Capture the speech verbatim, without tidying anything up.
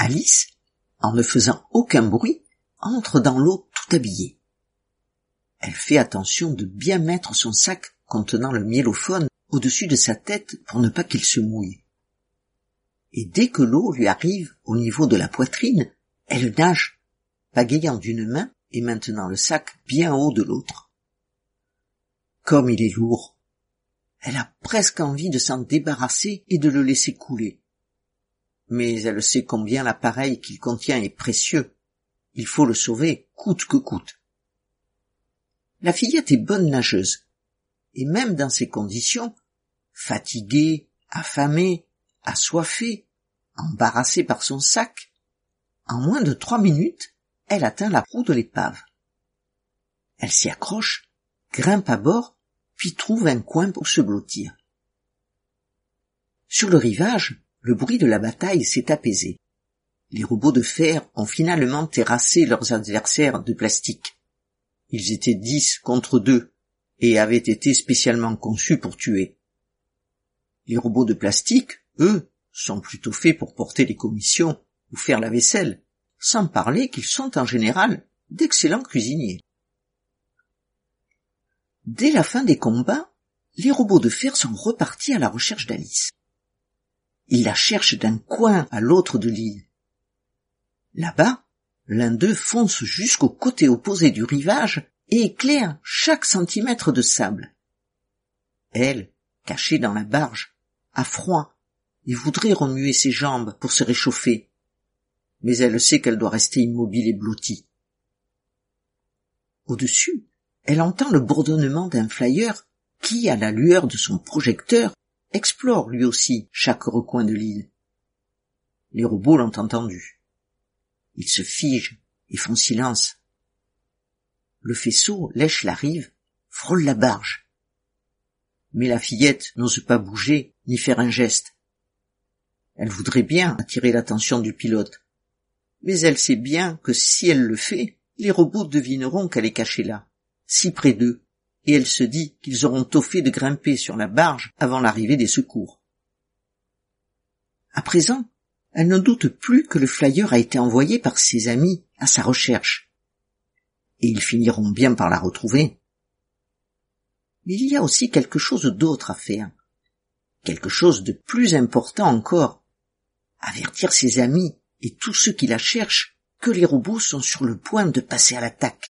Alice, en ne faisant aucun bruit, entre dans l'eau tout habillée. Elle fait attention de bien mettre son sac contenant le myélophone au-dessus de sa tête pour ne pas qu'il se mouille. Et dès que l'eau lui arrive au niveau de la poitrine, elle nage, pagayant d'une main et maintenant le sac bien haut de l'autre. Comme il est lourd, elle a presque envie de s'en débarrasser et de le laisser couler. Mais elle sait combien l'appareil qu'il contient est précieux. Il faut le sauver, coûte que coûte. La fillette est bonne nageuse, et même dans ces conditions, fatiguée, affamée, assoiffée, embarrassée par son sac, en moins de trois minutes, elle atteint la proue de l'épave. Elle s'y accroche, grimpe à bord, puis trouve un coin pour se blottir. Sur le rivage, le bruit de la bataille s'est apaisé. Les robots de fer ont finalement terrassé leurs adversaires de plastique. Ils étaient dix contre deux et avaient été spécialement conçus pour tuer. Les robots de plastique, eux, sont plutôt faits pour porter les commissions ou faire la vaisselle, sans parler qu'ils sont en général d'excellents cuisiniers. Dès la fin des combats, les robots de fer sont repartis à la recherche d'Alice. Ils la cherchent d'un coin à l'autre de l'île. Là-bas, l'un d'eux fonce jusqu'au côté opposé du rivage et éclaire chaque centimètre de sable. Elle, cachée dans la barge, a froid et voudrait remuer ses jambes pour se réchauffer, mais elle sait qu'elle doit rester immobile et blottie. Au-dessus, elle entend le bourdonnement d'un flyer qui, à la lueur de son projecteur, explore lui aussi chaque recoin de l'île. Les robots l'ont entendu. Ils se figent et font silence. Le faisceau lèche la rive, frôle la barge. Mais la fillette n'ose pas bouger ni faire un geste. Elle voudrait bien attirer l'attention du pilote, mais elle sait bien que si elle le fait, les robots devineront qu'elle est cachée là, si près d'eux, et elle se dit qu'ils auront tôt fait de grimper sur la barge avant l'arrivée des secours. À présent, elle ne doute plus que le flyer a été envoyé par ses amis à sa recherche, et ils finiront bien par la retrouver. Mais il y a aussi quelque chose d'autre à faire, quelque chose de plus important encore, avertir ses amis et tous ceux qui la cherchent que les robots sont sur le point de passer à l'attaque.